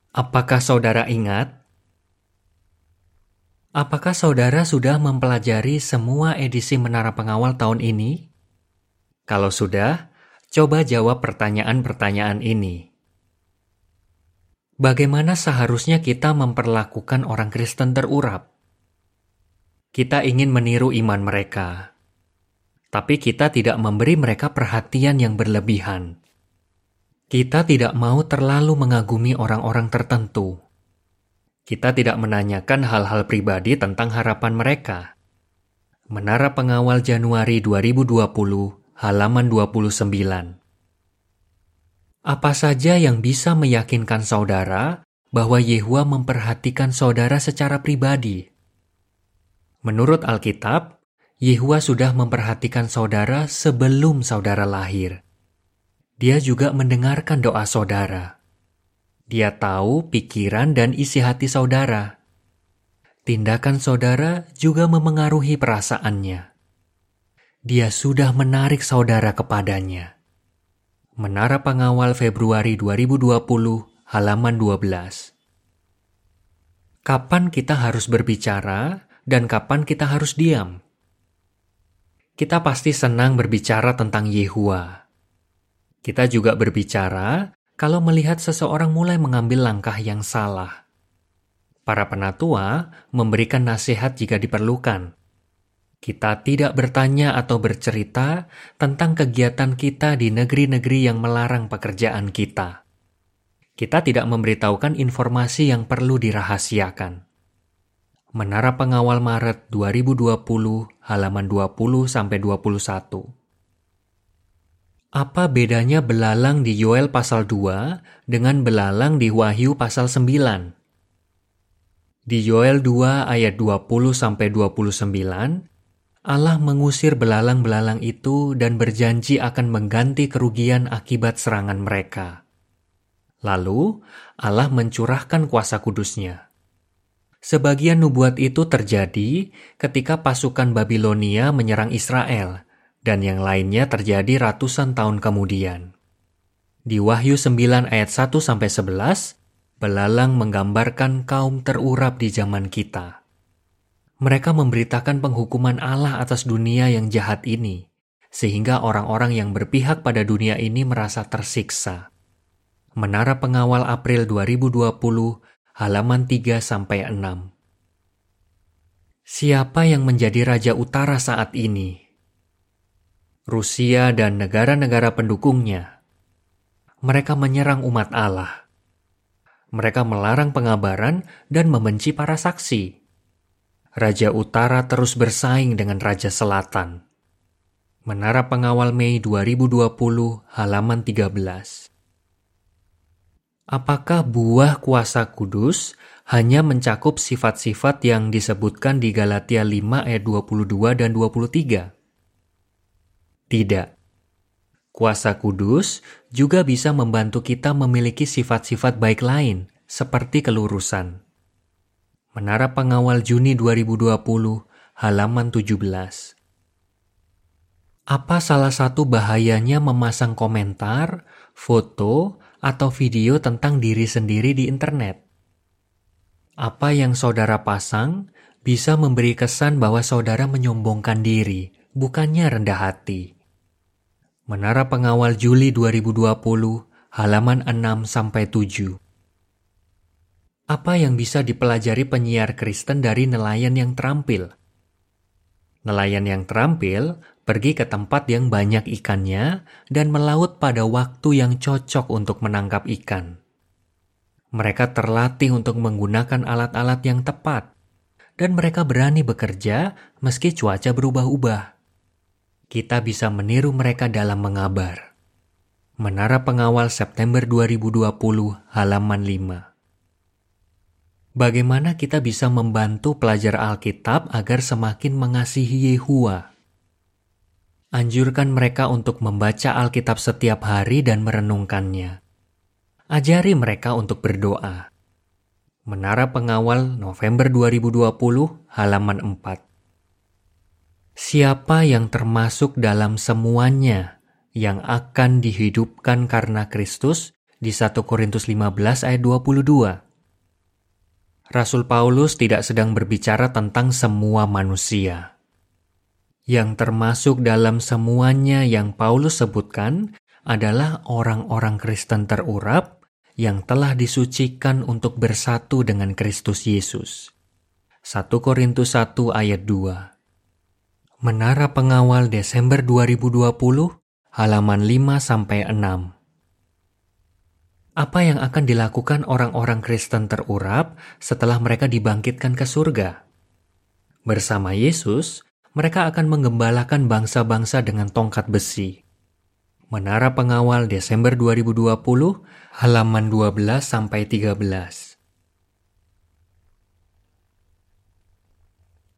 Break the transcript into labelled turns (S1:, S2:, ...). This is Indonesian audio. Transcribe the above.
S1: Apakah saudara ingat? Apakah saudara sudah mempelajari semua edisi Menara Pengawal tahun ini? Kalau sudah, coba jawab pertanyaan-pertanyaan ini. Bagaimana seharusnya kita memperlakukan orang Kristen terurap? Kita ingin meniru iman mereka, tapi kita tidak memberi mereka perhatian yang berlebihan. Kita tidak mau terlalu mengagumi orang-orang tertentu. Kita tidak menanyakan hal-hal pribadi tentang harapan mereka. Menara Pengawal Januari 2020, halaman 29. Apa saja yang bisa meyakinkan saudara bahwa Yehua memperhatikan saudara secara pribadi? Menurut Alkitab, Yehua sudah memperhatikan saudara sebelum saudara lahir. Dia juga mendengarkan doa saudara. Dia tahu pikiran dan isi hati saudara. Tindakan saudara juga memengaruhi perasaannya. Dia sudah menarik saudara kepadanya. Menara Pengawal Februari 2020, halaman 12. Kapan kita harus berbicara dan kapan kita harus diam? Kita pasti senang berbicara tentang Yehua. Kita juga berbicara kalau melihat seseorang mulai mengambil langkah yang salah. Para penatua memberikan nasihat jika diperlukan. Kita tidak bertanya atau bercerita tentang kegiatan kita di negeri-negeri yang melarang pekerjaan kita. Kita tidak memberitahukan informasi yang perlu dirahasiakan. Menara Pengawal Maret 2020, halaman 20-21. Apa bedanya belalang di Yoel pasal 2 dengan belalang di Wahyu pasal 9? Di Yoel 2 ayat 20-29, Allah mengusir belalang-belalang itu dan berjanji akan mengganti kerugian akibat serangan mereka. Lalu, Allah mencurahkan kuasa kudusnya. Sebagian nubuat itu terjadi ketika pasukan Babilonia menyerang Israel, dan yang lainnya terjadi ratusan tahun kemudian. Di Wahyu 9 ayat 1-11, belalang menggambarkan kaum terurap di zaman kita. Mereka memberitakan penghukuman Allah atas dunia yang jahat ini, sehingga orang-orang yang berpihak pada dunia ini merasa tersiksa. Menara Pengawal April 2020, halaman 3-6. Siapa yang menjadi Raja Utara saat ini? Rusia dan negara-negara pendukungnya. Mereka menyerang umat Allah. Mereka melarang pengabaran dan membenci para saksi. Raja Utara terus bersaing dengan Raja Selatan. Menara Pengawal Mei 2020, halaman 13. Apakah buah kuasa kudus hanya mencakup sifat-sifat yang disebutkan di Galatia 5 ayat 22 dan 23? Tidak. Kuasa kudus juga bisa membantu kita memiliki sifat-sifat baik lain, seperti kelurusan. Menara Pengawal Juni 2020, halaman 17. Apa salah satu bahayanya memasang komentar, foto, atau video tentang diri sendiri di internet? Apa yang saudara pasang bisa memberi kesan bahwa saudara menyombongkan diri, bukannya rendah hati. Menara Pengawal Juli 2020, halaman 6-7. Apa yang bisa dipelajari penyiar Kristen dari nelayan yang terampil? Nelayan yang terampil pergi ke tempat yang banyak ikannya dan melaut pada waktu yang cocok untuk menangkap ikan. Mereka terlatih untuk menggunakan alat-alat yang tepat, dan mereka berani bekerja meski cuaca berubah-ubah. Kita bisa meniru mereka dalam mengabar. Menara Pengawal September 2020, halaman 5. Bagaimana kita bisa membantu pelajar Alkitab agar semakin mengasihi Yehua? Anjurkan mereka untuk membaca Alkitab setiap hari dan merenungkannya. Ajari mereka untuk berdoa. Menara Pengawal November 2020, halaman 4. Siapa yang termasuk dalam semuanya yang akan dihidupkan karena Kristus di 1 Korintus 15 ayat 22. Rasul Paulus tidak sedang berbicara tentang semua manusia. Yang termasuk dalam semuanya yang Paulus sebutkan adalah orang-orang Kristen terurap yang telah disucikan untuk bersatu dengan Kristus Yesus. 1 Korintus 1 ayat 2. Menara Pengawal Desember 2020, halaman 5-6. Apa yang akan dilakukan orang-orang Kristen terurap setelah mereka dibangkitkan ke surga? Bersama Yesus, mereka akan menggembalakan bangsa-bangsa dengan tongkat besi. Menara Pengawal Desember 2020, halaman 12-13.